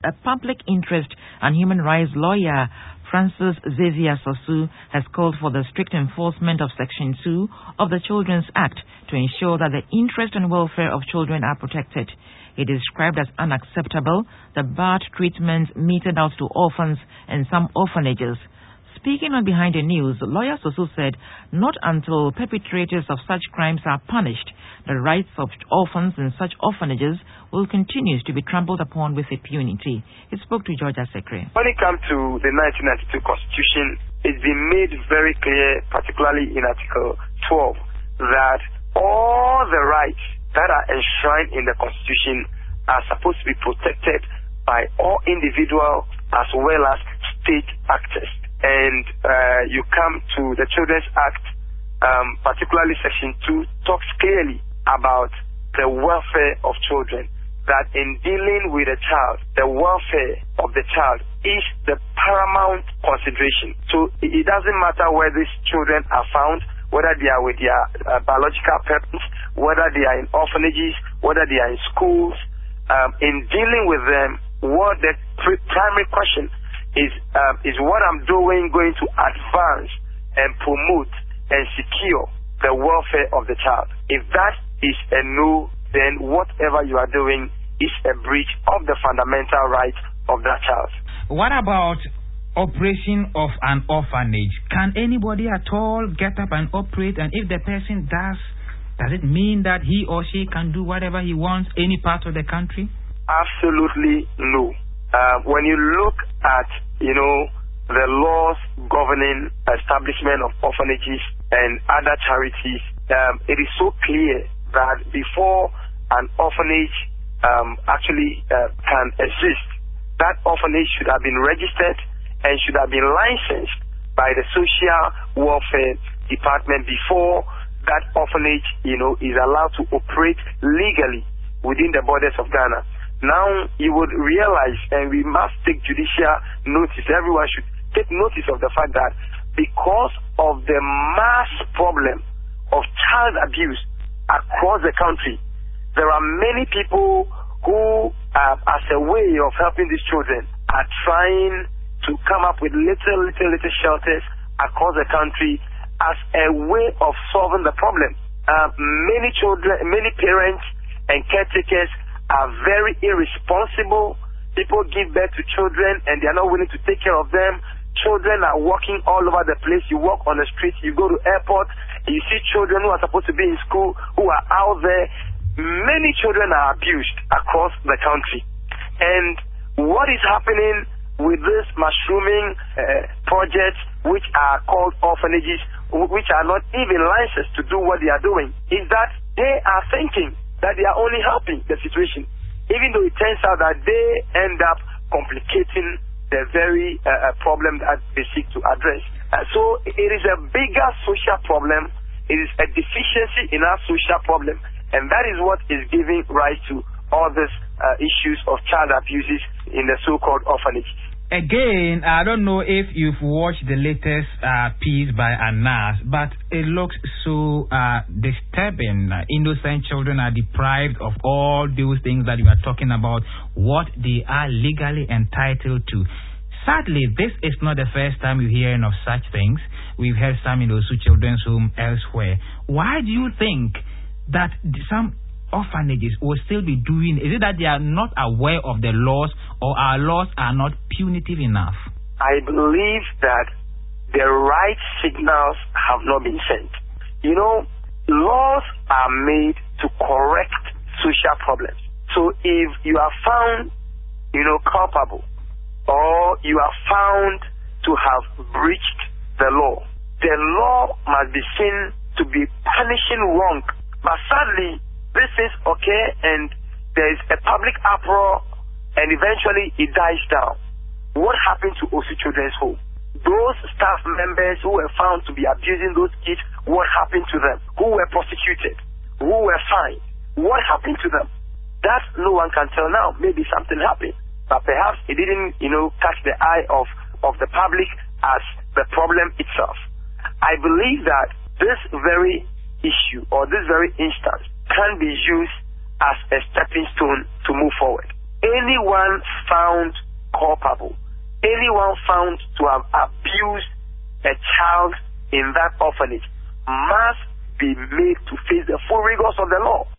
a public interest and human rights lawyer, Francis Xavier Sosu, has called for the strict enforcement of Section 2 of the Children's Act to ensure that the interest and welfare of children are protected. It is described as unacceptable the bad treatment meted out to orphans in some orphanages. Speaking on Behind the News, lawyer Sosu said not until perpetrators of such crimes are punished, the rights of orphans in such orphanages will continue to be trampled upon with impunity. He spoke to George Asekre. When it comes to the 1992 Constitution, it's been made very clear, particularly in Article 12, that all the rights that are enshrined in the Constitution are supposed to be protected by all individuals as well as state actors. And you come to the Children's Act, particularly Section 2, talks clearly about the welfare of children, that in dealing with a child, the welfare of the child is the paramount consideration. So it doesn't matter where these children are found, whether they are with their biological parents, whether they are in orphanages, whether they are in schools. In dealing with them, what the primary question is what I'm doing going to advance and promote and secure the welfare of the child. If that is a no, then whatever you are doing is a breach of the fundamental rights of that child. What about operation of an orphanage? Can anybody at all get up and operate? And if the person does it mean that he or she can do whatever he wants any part of the country? Absolutely no. When you look at, the laws governing establishment of orphanages and other charities, it is so clear that before an orphanage can exist, that orphanage should have been registered and should have been licensed by the Social Welfare Department before that orphanage, is allowed to operate legally within the borders of Ghana. Now you would realize, and we must take judicial notice, everyone should take notice of the fact that because of the mass problem of child abuse across the country, there are many people who, as a way of helping these children, are trying to come up with little shelters across the country as a way of solving the problem. Many children, many parents and caretakers are very irresponsible. People give birth to children and they are not willing to take care of them. Children are walking all over the place. You walk on the street, you go to airport, you see children who are supposed to be in school who are out there. Many children are abused across the country. And what is happening with this mushrooming projects which are called orphanages, which are not even licensed to do what they are doing, is that they are thinking that they are only helping the situation, even though it turns out that they end up complicating the very problem that they seek to address. So it is a bigger social problem. It is a deficiency in our social problem, and that is what is giving rise to all these issues of child abuses in the so-called orphanage. Again, I don't know if you've watched the latest piece by Anas, but it looks so disturbing. Innocent children are deprived of all those things that you are talking about, what they are legally entitled to. Sadly, this is not the first time you're hearing of such things. We've heard some in those children's home elsewhere. Why do you think that some orphanages will still be doing? Is it that they are not aware of the laws, or our laws are not punitive enough? I believe that the right signals have not been sent. Laws are made to correct social problems. So if you are found, culpable, or you are found to have breached the law must be seen to be punishing wrong. But sadly, this is okay, and there is a public uproar, and eventually it dies down. What happened to Osu Children's Home? Those staff members who were found to be abusing those kids, what happened to them? Who were prosecuted? Who were fined? What happened to them? That no one can tell now. Maybe something happened, but perhaps it didn't, catch the eye of the public as the problem itself. I believe that this very issue or this very instance can be used as a stepping stone to move forward. anyone found culpable, anyone found to have abused a child in that orphanage must be made to face the full rigors of the law.